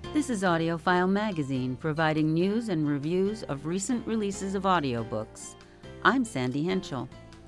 This is AudioFile Magazine, providing news and reviews of recent releases of audiobooks. I'm Sandy Henschel.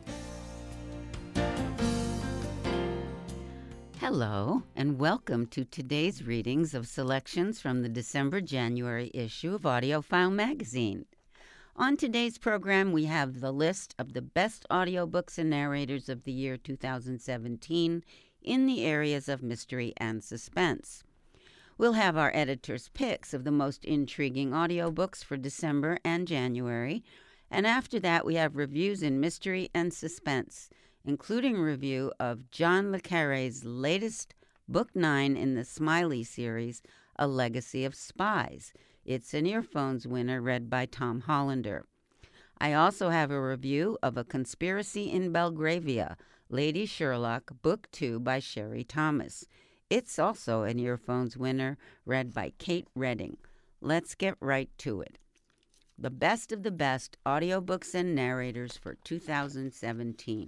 Hello, and welcome to today's readings of selections from the December-January issue of AudioFile Magazine. On today's program, we have the list of the best audiobooks and narrators of the year 2017 in the areas of mystery and suspense. We'll have our editor's picks of the most intriguing audiobooks for December and January, and after that we have reviews in mystery and suspense, including a review of John le Carré's latest Book 9 in the Smiley series, A Legacy of Spies. It's an Earphones winner read by Tom Hollander. I also have a review of A Conspiracy in Belgravia, Lady Sherlock, Book 2 by Sherry Thomas. It's also an Earphones winner, read by Kate Redding. Let's get right to it. The best of the best audiobooks and narrators for 2017.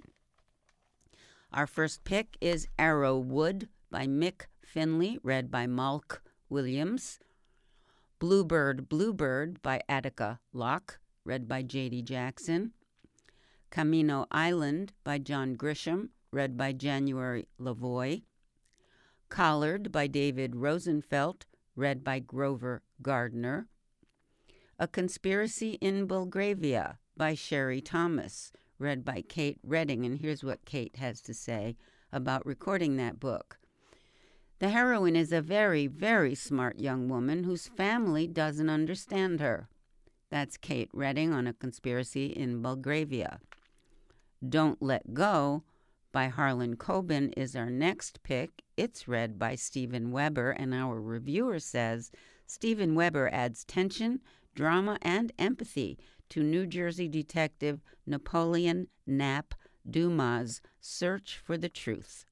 Our first pick is Arrowwood by Mick Finley, read by Malk Williams. Bluebird, Bluebird by Attica Locke, read by J.D. Jackson. Camino Island by John Grisham, read by January Lavoie. Collard by David Rosenfeld, read by Grover Gardner. A Conspiracy in Belgravia by Sherry Thomas, read by Kate Redding. And here's what Kate has to say about recording that book. The heroine is a very, very smart young woman whose family doesn't understand her. That's Kate Redding on A Conspiracy in Belgravia. Don't Let Go by Harlan Coben is our next pick. It's read by Steven Weber, and our reviewer says Steven Weber adds tension, drama, and empathy to New Jersey detective Napoleon Knapp Dumas' search for the truth.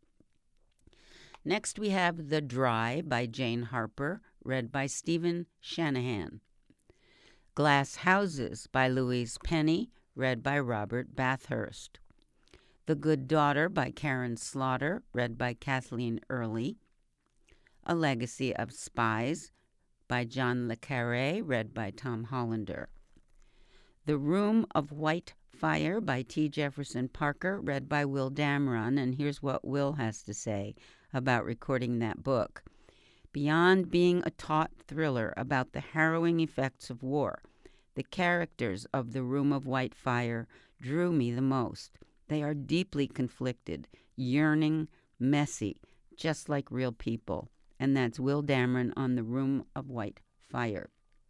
Next we have The Dry by Jane Harper, read by Stephen Shanahan. Glass Houses by Louise Penny, read by Robert Bathurst. The Good Daughter by Karen Slaughter, read by Kathleen Early. A Legacy of Spies by John le Carré, read by Tom Hollander. The Room of White Fire by T. Jefferson Parker, read by Will Dameron, and here's what Will has to say about recording that book. Beyond being a taut thriller about the harrowing effects of war, the characters of The Room of White Fire drew me the most. They are deeply conflicted, yearning, messy, just like real people. And that's Will Dameron on The Room of White Fire.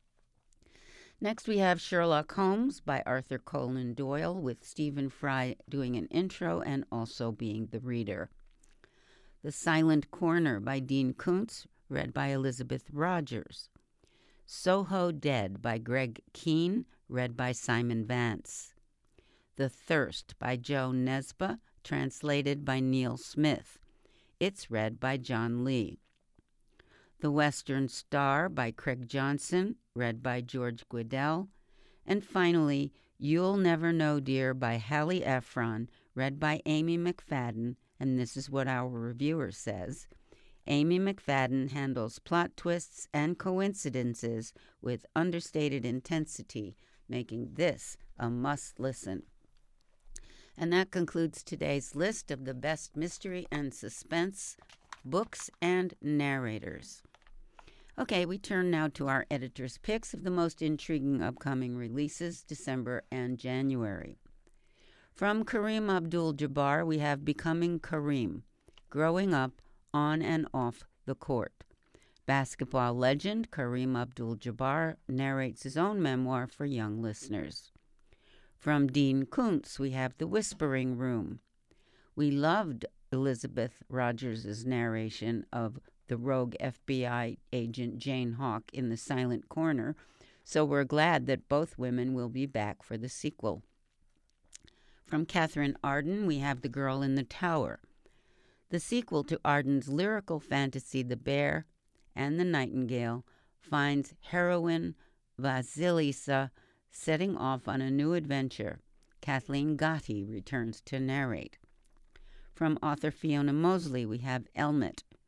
Next we have Sherlock Holmes by Arthur Conan Doyle, with Stephen Fry doing an intro and also being the reader. The Silent Corner by Dean Koontz, read by Elizabeth Rogers. Soho Dead by Greg Keane, read by Simon Vance. The Thirst by Joe Nesba, translated by Neil Smith. It's read by John Lee. The Western Star by Craig Johnson, read by George Guidell. And finally, You'll Never Know, Dear by Hallie Ephron, read by Amy McFadden. And this is what our reviewer says. Amy McFadden handles plot twists and coincidences with understated intensity, making this a must-listen. And that concludes today's list of the best mystery and suspense books and narrators. Okay, we turn now to our editor's picks of the most intriguing upcoming releases, December and January. From Kareem Abdul-Jabbar, we have Becoming Kareem, Growing Up on and Off the Court. Basketball legend Kareem Abdul-Jabbar narrates his own memoir for young listeners. From Dean Koontz, we have The Whispering Room. We loved Elizabeth Rogers' narration of the rogue FBI agent Jane Hawk in The Silent Corner, so we're glad that both women will be back for the sequel. From Catherine Arden, we have The Girl in the Tower. The sequel to Arden's lyrical fantasy The Bear and the Nightingale finds heroine Vasilisa setting off on a new adventure. Kathleen Gotti returns to narrate. From author Fiona Mosley, we have Elmet,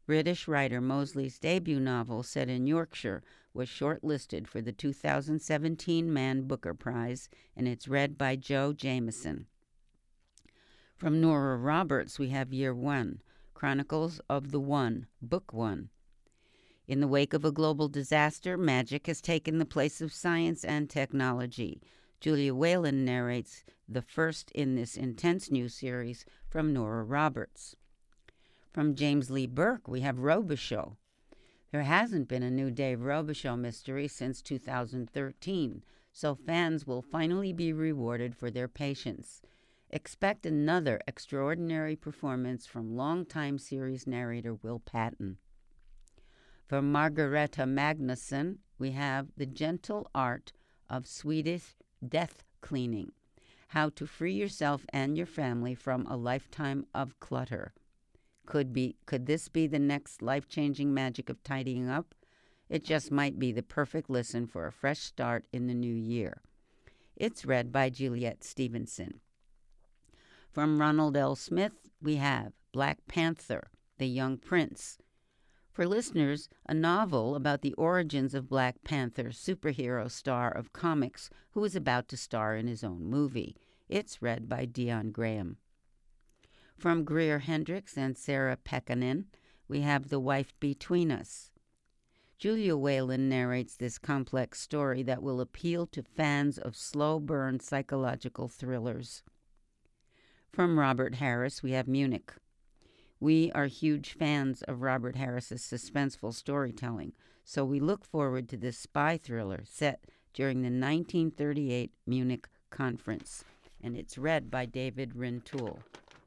British writer Mosley's debut novel set in Yorkshire was shortlisted for the 2017 Man Booker Prize, and it's read by Joe Jameson. From Nora Roberts, we have Year One, Chronicles of the One, Book One. In the wake of a global disaster, magic has taken the place of science and technology. Julia Whalen narrates the first in this intense new series from Nora Roberts. From James Lee Burke, we have Robichaux. There hasn't been a new Dave Robichaux mystery since 2013, so fans will finally be rewarded for their patience. Expect another extraordinary performance from longtime series narrator Will Patton. From Margareta Magnusson, we have The Gentle Art of Swedish Death Cleaning, How to Free Yourself and Your Family from a Lifetime of Clutter. Could this be the next life-changing magic of tidying up? It just might be the perfect listen for a fresh start in the new year. It's read by Juliet Stevenson. From Ronald L. Smith, we have Black Panther, The Young Prince. For listeners, a novel about the origins of Black Panther, superhero star of comics who is about to star in his own movie. It's read by Dion Graham. From Greer Hendricks and Sarah Pekkanen, we have The Wife Between Us. Julia Whalen narrates this complex story that will appeal to fans of slow-burn psychological thrillers. From Robert Harris, we have Munich. We are huge fans of Robert Harris's suspenseful storytelling, so we look forward to this spy thriller set during the 1938 Munich Conference, and it's read by David Rintoul.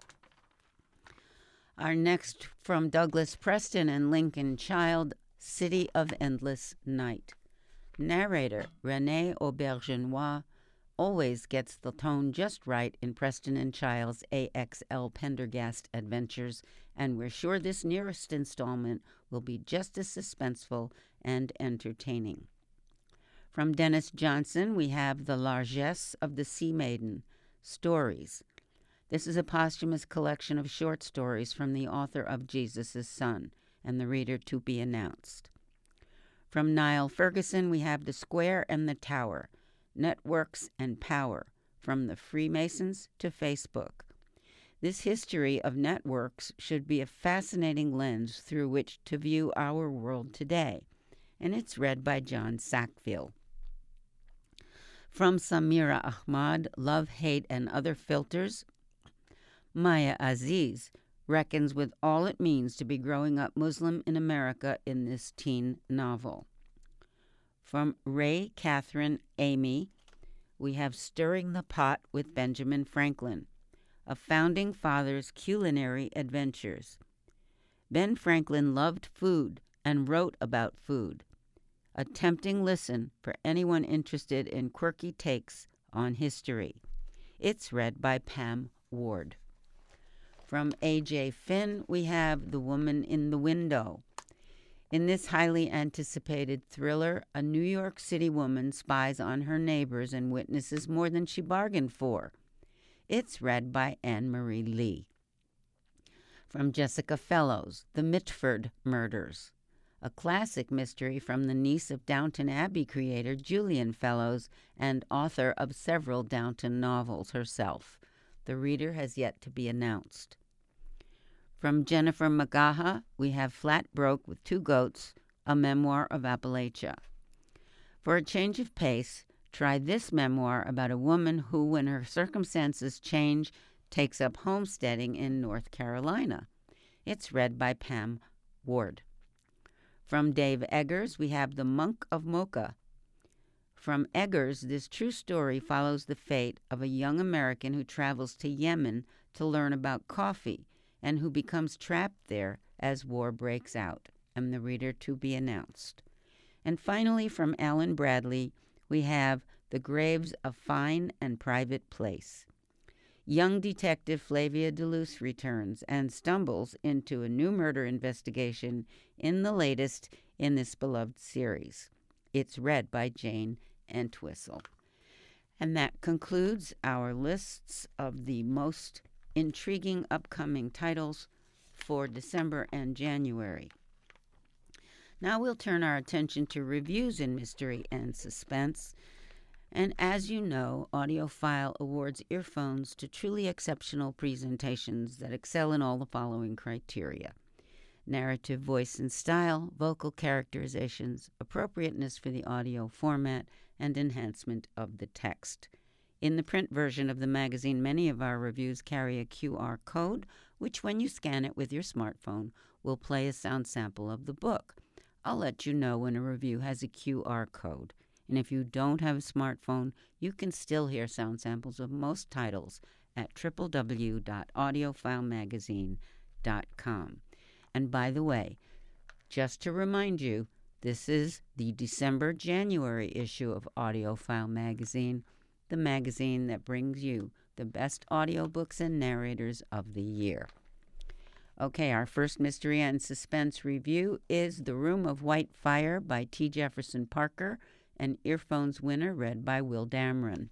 Our next from Douglas Preston and Lincoln Child, City of Endless Night. Narrator Renée Aubergenois always gets the tone just right in Preston and Child's AXL Pendergast adventures, and we're sure this nearest installment will be just as suspenseful and entertaining. From Dennis Johnson, we have The Largesse of the Sea Maiden, Stories. This is a posthumous collection of short stories from the author of Jesus' Son, and the reader to be announced. From Niall Ferguson, we have The Square and the Tower, Networks and Power, from the Freemasons to Facebook. This history of networks should be a fascinating lens through which to view our world today, and it's read by John Sackville. From Samira Ahmad, Love, Hate, and Other Filters, Maya Aziz reckons with all it means to be growing up Muslim in America in this teen novel. From Ray Catherine Amy, we have Stirring the Pot with Benjamin Franklin, a founding father's culinary adventures. Ben Franklin loved food and wrote about food. A tempting listen for anyone interested in quirky takes on history. It's read by Pam Ward. From A.J. Finn, we have The Woman in the Window. In this highly anticipated thriller, a New York City woman spies on her neighbors and witnesses more than she bargained for. It's read by Anne-Marie Lee. From Jessica Fellows, The Mitford Murders, a classic mystery from the niece of Downton Abbey creator Julian Fellows and author of several Downton novels herself. The reader has yet to be announced. From Jennifer Magaha, we have Flat Broke with Two Goats, a memoir of Appalachia. For a change of pace, try this memoir about a woman who, when her circumstances change, takes up homesteading in North Carolina. It's read by Pam Ward. From Dave Eggers, we have The Monk of Mocha. From Eggers, this true story follows the fate of a young American who travels to Yemen to learn about coffee and who becomes trapped there as war breaks out, and the reader to be announced. And finally, from Alan Bradley, we have The Graves of Fine and Private Place. Young detective Flavia DeLuce returns and stumbles into a new murder investigation in the latest in this beloved series. It's read by Jane Entwistle. And that concludes our lists of the most intriguing upcoming titles for December and January. Now we'll turn our attention to reviews in mystery and suspense. And as you know, AudioFile awards earphones to truly exceptional presentations that excel in all the following criteria: narrative voice and style, vocal characterizations, appropriateness for the audio format, and enhancement of the text. In the print version of the magazine, many of our reviews carry a QR code, which when you scan it with your smartphone, will play a sound sample of the book. I'll let you know when a review has a QR code. And if you don't have a smartphone, you can still hear sound samples of most titles at www.audiofilemagazine.com. And by the way, just to remind you, this is the December-January issue of AudioFile Magazine, the magazine that brings you the best audiobooks and narrators of the year. Okay, our first mystery and suspense review is The Room of White Fire by T. Jefferson Parker, an Earphones winner read by Will Dameron.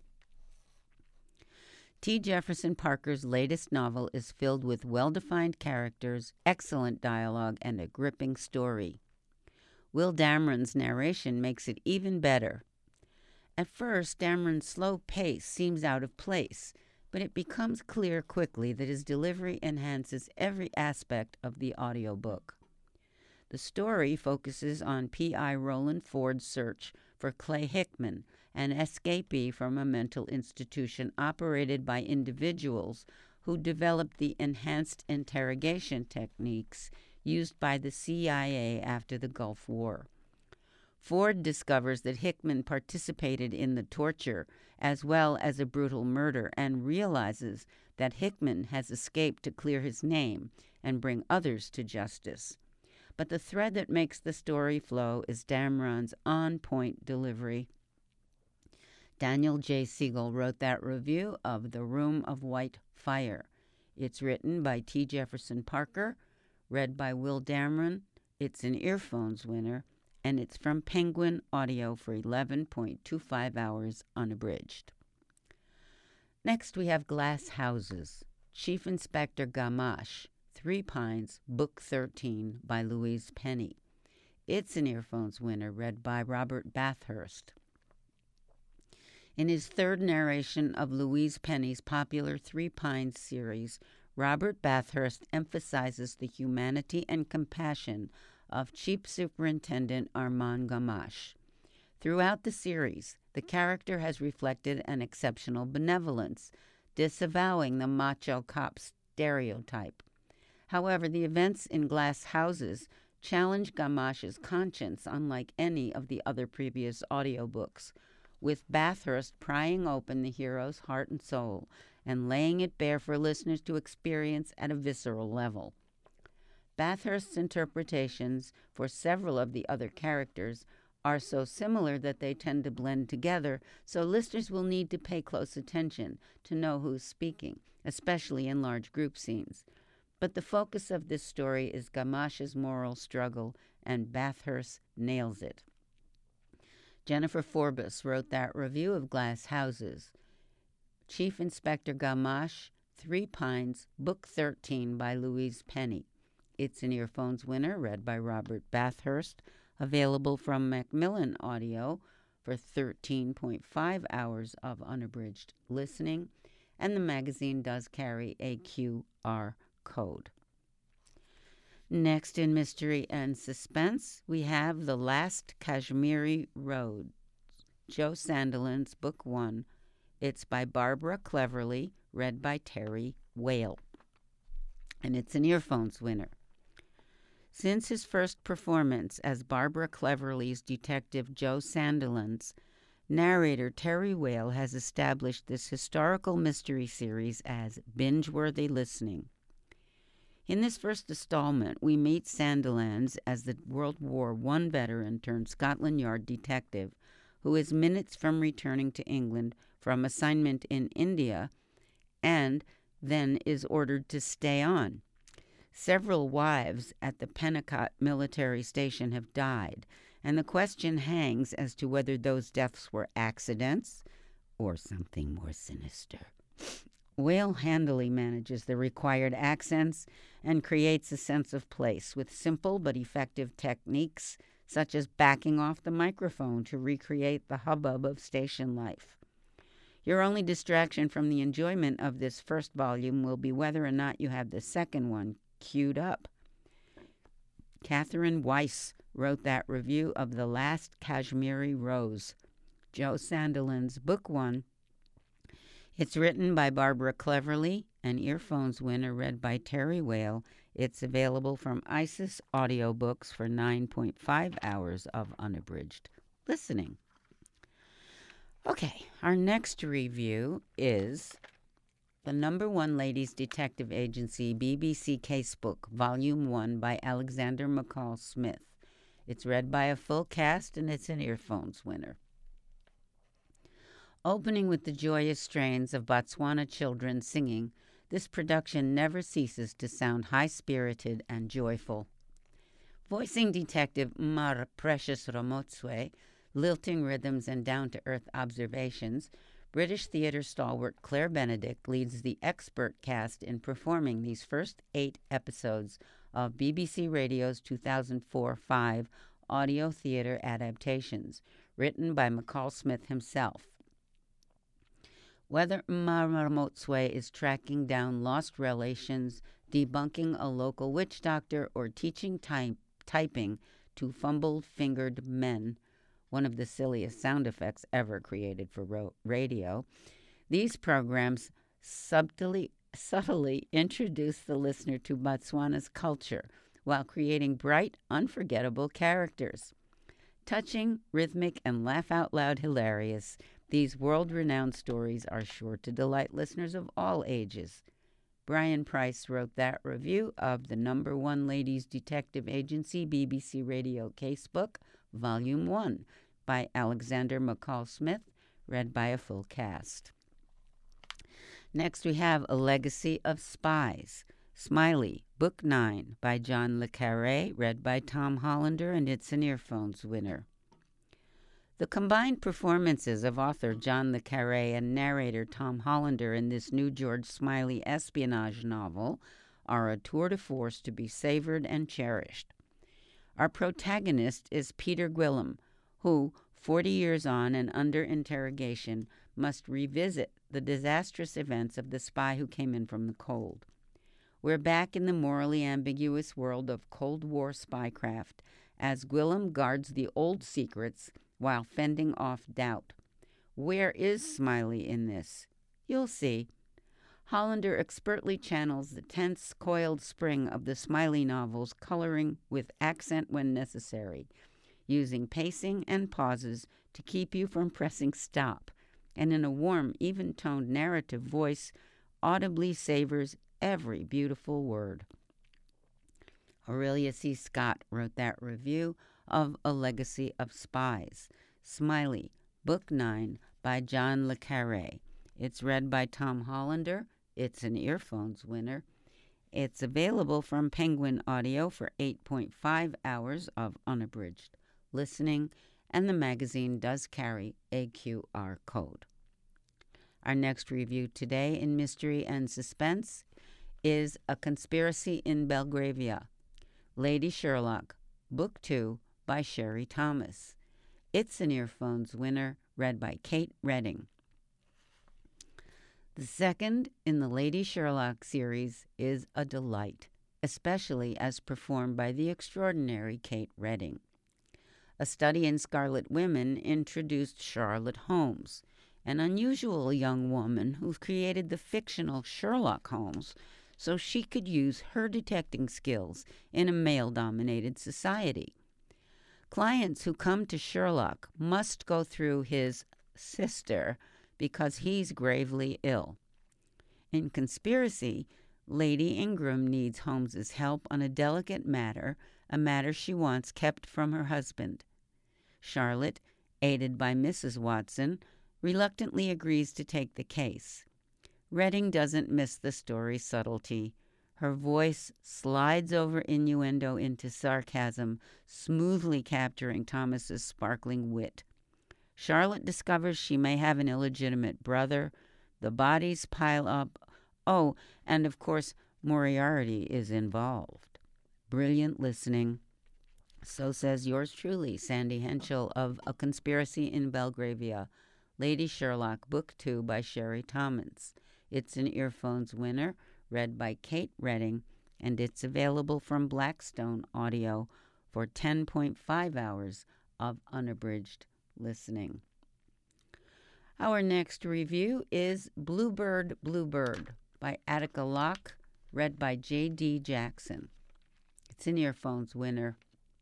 T. Jefferson Parker's latest novel is filled with well-defined characters, excellent dialogue, and a gripping story. Will Dameron's narration makes it even better. At first, Dameron's slow pace seems out of place, but it becomes clear quickly that his delivery enhances every aspect of the audiobook. The story focuses on P.I. Roland Ford's search for Clay Hickman, an escapee from a mental institution operated by individuals who developed the enhanced interrogation techniques used by the CIA after the Gulf War. Ford discovers that Hickman participated in the torture as well as a brutal murder and realizes that Hickman has escaped to clear his name and bring others to justice. But the thread that makes the story flow is Dameron's on-point delivery. Daniel J. Siegel wrote that review of The Room of White Fire. It's written by T. Jefferson Parker, read by Will Dameron. It's an Earphones winner, and it's from Penguin Audio for 11.25 hours unabridged. Next, we have Glass Houses, Chief Inspector Gamache, 3 Pines, Book 13 by Louise Penny. It's an Earphones winner, read by Robert Bathurst. In his third narration of Louise Penny's popular 3 Pines series, Robert Bathurst emphasizes the humanity and compassion of Chief Superintendent Armand Gamache. Throughout the series, the character has reflected an exceptional benevolence, disavowing the macho cop stereotype. However, the events in Glass Houses challenge Gamache's conscience unlike any of the other previous audiobooks, with Bathurst prying open the hero's heart and soul and laying it bare for listeners to experience at a visceral level. Bathurst's interpretations for several of the other characters are so similar that they tend to blend together, so listeners will need to pay close attention to know who's speaking, especially in large group scenes. But the focus of this story is Gamache's moral struggle, and Bathurst nails it. Jennifer Forbes wrote that review of Glass Houses. Chief Inspector Gamache, 3 Pines, Book 13 by Louise Penny. It's an Earphones winner, read by Robert Bathurst, available from Macmillan Audio for 13.5 hours of unabridged listening, and the magazine does carry a QR code. Next in Mystery and Suspense, we have The Last Kashmiri Road, Joe Sandilands, Book 1. It's by Barbara Cleverly, read by Terry Whale, and it's an Earphones winner. Since his first performance as Barbara Cleverly's detective Joe Sandilands, narrator Terry Whale has established this historical mystery series as binge-worthy listening. In this first installment, we meet Sandilands as the World War I veteran turned Scotland Yard detective who is minutes from returning to England from assignment in India and then is ordered to stay on. Several wives at the Pennicott military station have died, and the question hangs as to whether those deaths were accidents or something more sinister. Whale handily manages the required accents and creates a sense of place with simple but effective techniques, such as backing off the microphone to recreate the hubbub of station life. Your only distraction from the enjoyment of this first volume will be whether or not you have the second one queued up. Catherine Weiss wrote that review of The Last Kashmiri Rose, Joe Sandilands' book one. It's written by Barbara Cleverly, an Earphones winner read by Terry Whale. It's available from ISIS Audiobooks for 9.5 hours of unabridged listening. Okay, our next review is The Number One Ladies Detective Agency BBC Casebook, Volume 1 by Alexander McCall Smith. It's read by a full cast, and it's an Earphones winner. Opening with the joyous strains of Botswana children singing, this production never ceases to sound high-spirited and joyful. Voicing Detective Mar Precious Ramotswe, lilting rhythms and down-to-earth observations, British theater stalwart Claire Benedict leads the expert cast in performing these first 8 episodes of BBC Radio's 2004-5 audio theater adaptations, written by McCall Smith himself. Whether Ramotswe is tracking down lost relations, debunking a local witch doctor, or teaching typing to fumble-fingered men, one of the silliest sound effects ever created for radio, these programs subtly introduce the listener to Botswana's culture while creating bright, unforgettable characters. Touching, rhythmic, and laugh-out-loud hilarious, these world-renowned stories are sure to delight listeners of all ages. Brian Price wrote that review of The Number One Ladies Detective Agency BBC Radio Casebook, Volume 1, by Alexander McCall Smith, read by a full cast. Next, we have A Legacy of Spies, Smiley, Book 9, by John Le Carré, read by Tom Hollander, and it's an Earphones winner. The combined performances of author John Le Carré and narrator Tom Hollander in this new George Smiley espionage novel are a tour de force to be savored and cherished. Our protagonist is Peter Gwilym, who, 40 years on and under interrogation, must revisit the disastrous events of the spy who came in from the cold. We're back in the morally ambiguous world of Cold War spycraft as Gwilym guards the old secrets while fending off doubt. Where is Smiley in this? You'll see. Hollander expertly channels the tense, coiled spring of the Smiley novels, coloring with accent when necessary, using pacing and pauses to keep you from pressing stop, and in a warm, even-toned narrative voice, audibly savors every beautiful word. Aurelia C. Scott wrote that review of A Legacy of Spies, Smiley, Book 9, by John Le Carré. It's read by Tom Hollander. It's an Earphones winner. It's available from Penguin Audio for 8.5 hours of unabridged listening, and the magazine does carry a QR code. Our next review today in Mystery and Suspense is A Conspiracy in Belgravia, Lady Sherlock, Book 2, by Sherry Thomas. It's an Earphones winner, read by Kate Redding. The second in the Lady Sherlock series is a delight, especially as performed by the extraordinary Kate Redding. A Study in Scarlet Women introduced Charlotte Holmes, an unusual young woman who created the fictional Sherlock Holmes so she could use her detecting skills in a male-dominated society. Clients who come to Sherlock must go through his sister because he's gravely ill. In Conspiracy, Lady Ingram needs Holmes's help on a delicate matter, a matter she wants kept from her husband. Charlotte, aided by Mrs. Watson, reluctantly agrees to take the case. Redding doesn't miss the story's subtlety. Her voice slides over innuendo into sarcasm, smoothly capturing Thomas's sparkling wit. Charlotte discovers she may have an illegitimate brother. The bodies pile up. Oh, and of course, Moriarty is involved. Brilliant listening. So says yours truly, Sandy Henschel of A Conspiracy in Belgravia, Lady Sherlock, Book 2 by Sherry Thomas. It's an Earphones winner, read by Kate Redding, and it's available from Blackstone Audio for 10.5 hours of unabridged listening. Our next review is Bluebird, Bluebird by Attica Locke, read by J.D. Jackson. It's an Earphones winner.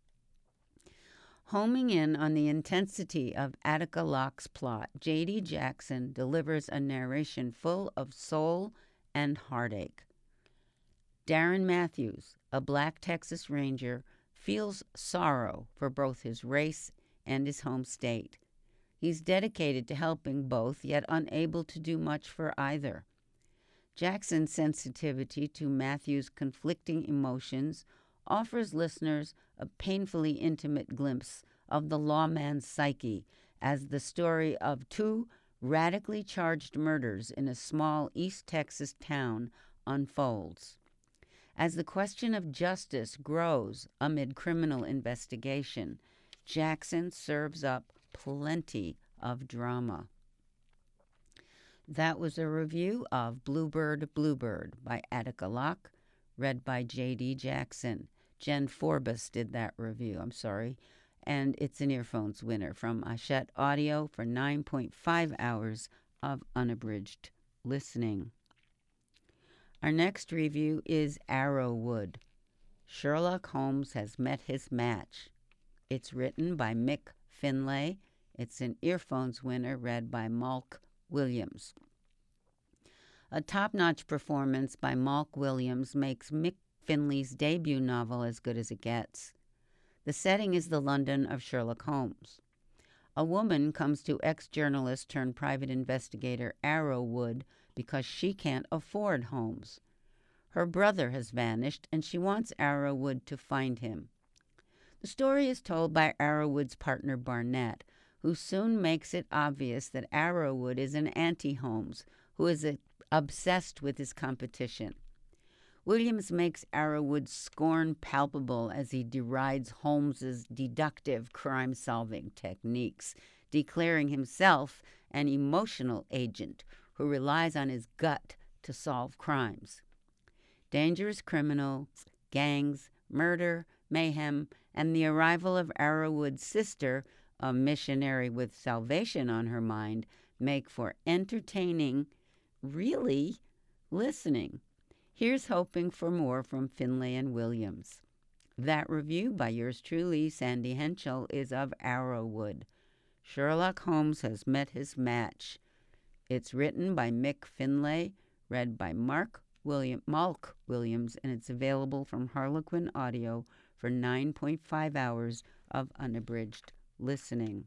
Homing in on the intensity of Attica Locke's plot, J.D. Jackson delivers a narration full of soul and heartache. Darren Matthews, a black Texas Ranger, feels sorrow for both his race and his home state. He's dedicated to helping both, yet unable to do much for either. Jackson's sensitivity to Matthews' conflicting emotions offers listeners a painfully intimate glimpse of the lawman's psyche as the story of two radically charged murders in a small East Texas town unfolds. As the question of justice grows amid criminal investigation, Jackson serves up plenty of drama. That was a review of Bluebird, Bluebird by Attica Locke, read by J.D. Jackson. Jen Forbes did that review, and it's an Earphones winner from Hachette Audio for 9.5 hours of unabridged listening. Our next review is Arrowwood. Sherlock Holmes has met his match. It's written by Mick Finlay. It's an Earphones winner, read by Malk Williams. A top-notch performance by Malk Williams makes Mick Finlay's debut novel as good as it gets. The setting is the London of Sherlock Holmes. A woman comes to ex-journalist turned private investigator Arrowwood because she can't afford Holmes. Her brother has vanished, and she wants Arrowwood to find him. The story is told by Arrowwood's partner Barnett, who soon makes it obvious that Arrowwood is an anti-Holmes, who is obsessed with his competition. Williams makes Arrowwood's scorn palpable as he derides Holmes's deductive crime-solving techniques, declaring himself an emotional agent who relies on his gut to solve crimes. Dangerous criminals, gangs, murder, mayhem, and the arrival of Arrowwood's sister, a missionary with salvation on her mind, make for entertaining, really, listening. Here's hoping for more from Finlay and Williams. That review by yours truly, Sandy Henschel, is of Arrowwood. Sherlock Holmes has met his match. It's written by Mick Finlay, read by Malk Williams, and it's available from Harlequin Audio for 9.5 hours of unabridged listening.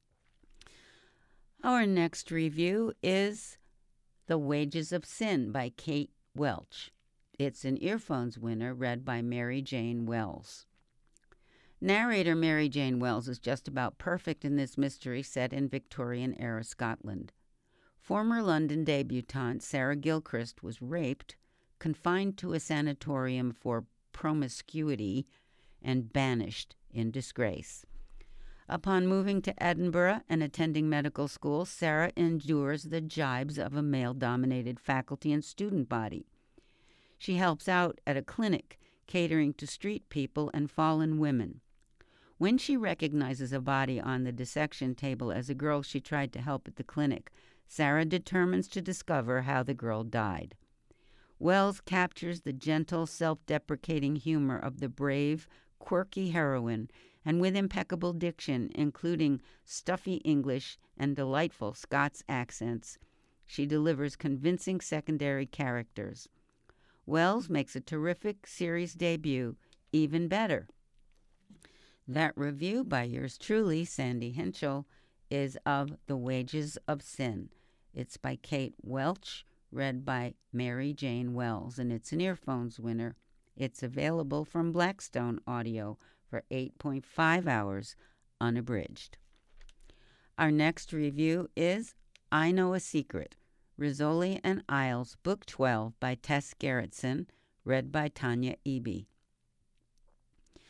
Our next review is The Wages of Sin by Kate Welch. It's an Earphones winner, read by Mary Jane Wells. Narrator Mary Jane Wells is just about perfect in this mystery set in Victorian-era Scotland. Former London debutante Sarah Gilchrist was raped, confined to a sanatorium for promiscuity, and banished in disgrace. Upon moving to Edinburgh and attending medical school, Sarah endures the jibes of a male-dominated faculty and student body. She helps out at a clinic catering to street people and fallen women. When she recognizes a body on the dissection table as a girl she tried to help at the clinic, Sarah determines to discover how the girl died. Wells captures the gentle, self-deprecating humor of the brave, quirky heroine, and with impeccable diction, including stuffy English and delightful Scots accents, she delivers convincing secondary characters. Wells makes a terrific series debut even better. That review by yours truly, Sandy Henschel, is of The Wages of Sin. It's by Kate Welch, read by Mary Jane Wells, and it's an Earphones winner. It's available from Blackstone Audio for 8.5 hours unabridged. Our next review is I Know a Secret, Rizzoli and Isles, Book 12 by Tess Gerritsen, read by Tanya Eby.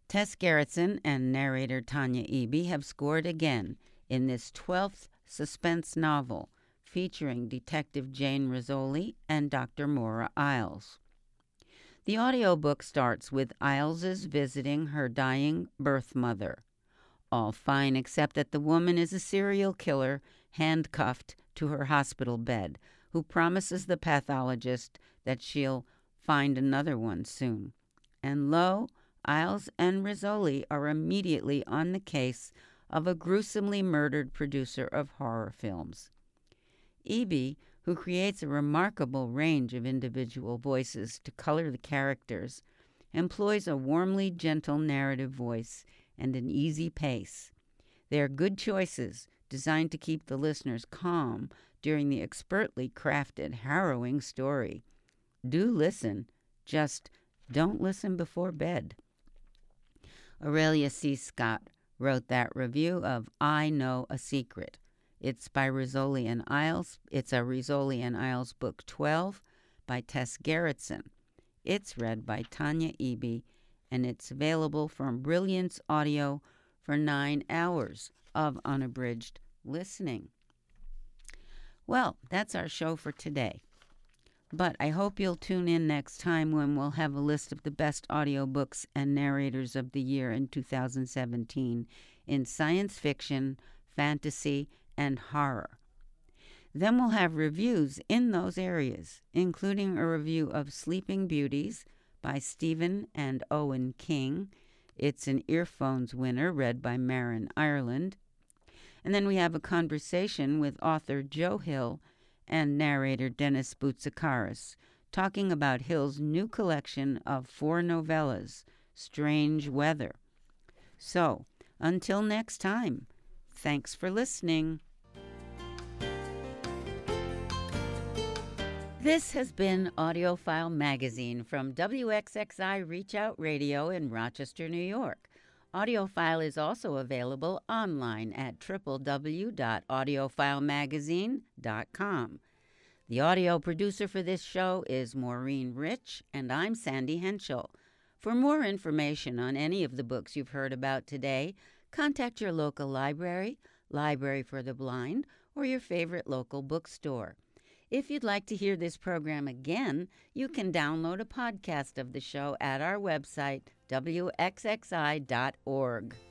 Tess Gerritsen and narrator Tanya Eby have scored again in this 12th suspense novel featuring Detective Jane Rizzoli and Dr. Maura Isles. The audiobook starts with Iles's visiting her dying birth mother. All fine except that the woman is a serial killer handcuffed to her hospital bed who promises the pathologist that she'll find another one soon. And lo, Isles and Rizzoli are immediately on the case of a gruesomely murdered producer of horror films. Eby, who creates a remarkable range of individual voices to color the characters, employs a warmly gentle narrative voice and an easy pace. They are good choices designed to keep the listeners calm during the expertly crafted, harrowing story. Do listen, just don't listen before bed. Aurelia C. Scott wrote that review of I Know a Secret. It's by Rizzoli and Isles. It's a Rizzoli and Isles book 12 by Tess Gerritsen. It's read by Tanya Eby, and it's available from Brilliance Audio for 9 hours of unabridged listening. Well, that's our show for today. But I hope you'll tune in next time when we'll have a list of the best audiobooks and narrators of the year in 2017 in science fiction, fantasy, and horror. Then we'll have reviews in those areas, including a review of Sleeping Beauties by Stephen and Owen King. It's an Earphones winner read by Marin Ireland. And then we have a conversation with author Joe Hill and narrator Dennis Boutsikaris, talking about Hill's new collection of 4 novellas, Strange Weather. So, until next time, thanks for listening. This has been AudioFile Magazine from WXXI Reach Out Radio in Rochester, New York. AudioFile is also available online at www.audiofilemagazine.com. The audio producer for this show is Maureen Rich, and I'm Sandy Henschel. For more information on any of the books you've heard about today, contact your local library, Library for the Blind, or your favorite local bookstore. If you'd like to hear this program again, you can download a podcast of the show at our website, wxxi.org.